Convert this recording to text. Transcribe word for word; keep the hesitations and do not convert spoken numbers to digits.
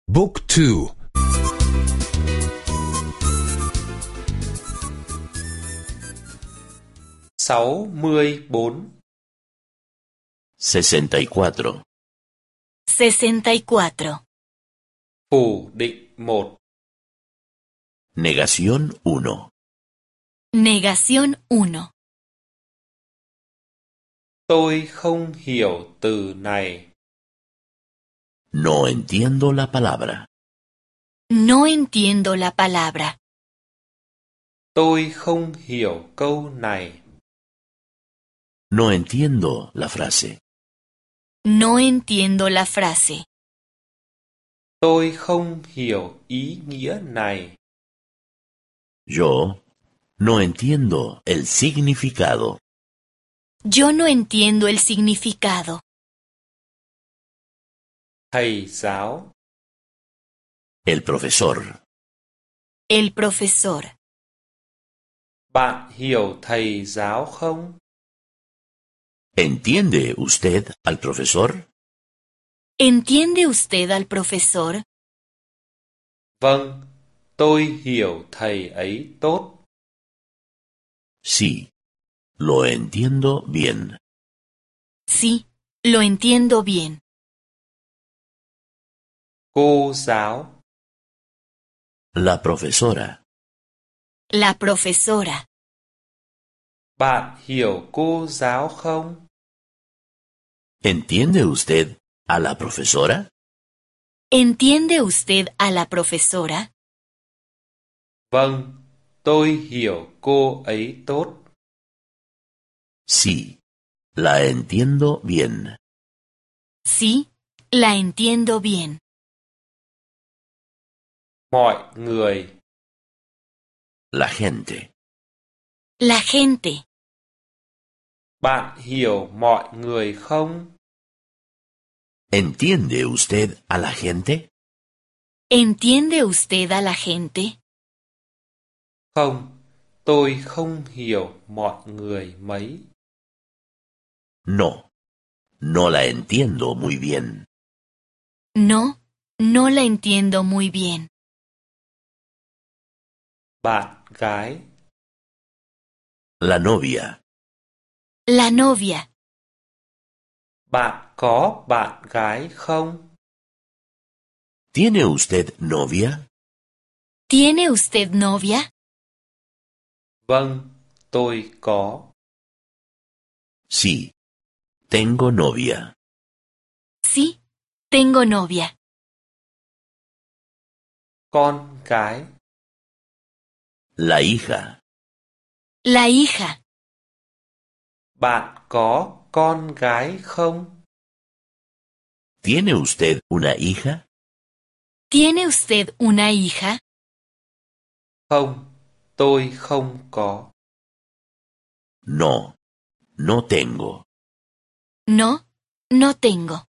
Book two. sáu mươi bốn. sesenta y cuatro. sesenta y cuatro. Phủ định một. Negación uno. Negación uno. Tôi không hiểu từ này. No entiendo la palabra. No entiendo la palabra. Tôi không hiểu câu này. No entiendo la frase. No entiendo la frase. Tôi không hiểu ý nghĩa này. Yo no entiendo el significado. Yo no entiendo el significado. Thầy giáo. El profesor. El profesor. Bạn hiểu thầy giáo không? ¿Entiende usted al profesor? ¿Entiende usted al profesor? Vâng, tôi hiểu thầy ấy tốt. Sí, lo entiendo bien. Sí, lo entiendo bien. Cô giáo. La profesora. La profesora. Bạn hiểu cô giáo không? ¿Entiende usted a la profesora? ¿Entiende usted a la profesora? Vâng, tôi hiểu cô ấy tốt. Sí, la entiendo bien. Sí, la entiendo bien. Mọi người. La gente. La gente. Bạn hiểu mọi người không? ¿Entiende usted a la gente? ¿Entiende usted a la gente? Không, tôi không hiểu mọi người mấy. No, no la entiendo muy bien. No, no la entiendo muy bien. Bạn gái. La novia. La novia. Bạn có bạn gái không? ¿Tiene usted novia? ¿Tiene usted novia? Vâng, tôi có. Sí, tengo novia. Sí, tengo novia. Con gái. La hija. La hija. Bạn có con gái không? ¿Tiene usted una hija? ¿Tiene usted una hija? Không, tôi không có. No, no tengo. No, no tengo.